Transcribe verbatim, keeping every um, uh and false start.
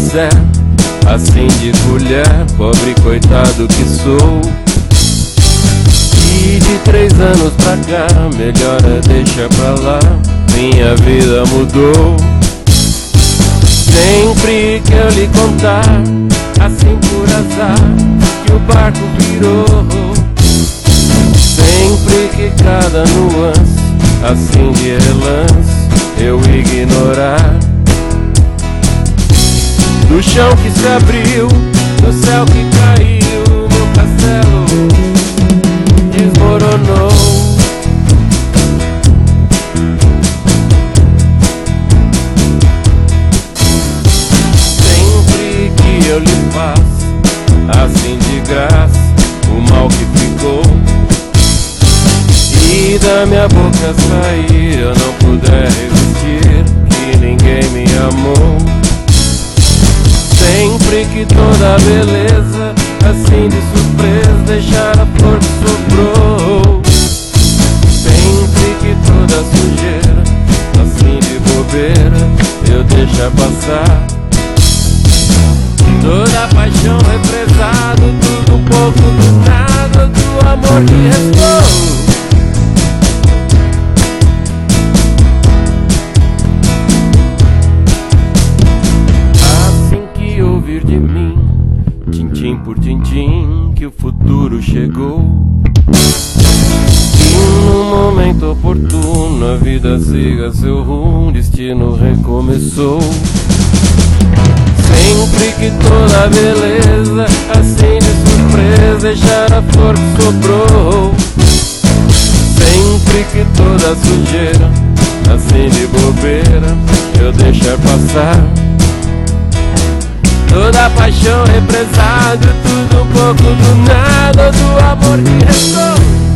quiser, assim de colher, pobre coitado que sou. E de três anos pra cá, melhor é deixar pra lá, minha vida mudou. Sempre que eu lhe contar, assim por azar, que o barco virou. Sempre que cada nuance, assim de relance, eu ignorar. Do chão que se abriu, do céu que caiu, meu castelo desmoronou. Sempre que eu lhe faço, assim de graça, o mal que ficou, e da minha boca sair, eu não puder resistir, que ninguém me amou. Sempre que toda a beleza, assim de surpresa, deixar a flor que sobrou. Sempre que toda a sujeira, assim de bobeira, eu deixar passar. Toda a paixão represado, tudo um pouco do nada, do amor que restou. De mim, tintim por tintim, que o futuro chegou. E no momento oportuno a vida siga seu rumo, destino recomeçou. Sempre que toda a beleza, assim de surpresa, deixar a flor que sobrou. Sempre que toda a sujeira, assim de bobeira, eu deixar passar. Toda a paixão represada, tudo um pouco do nada, do amor que restou.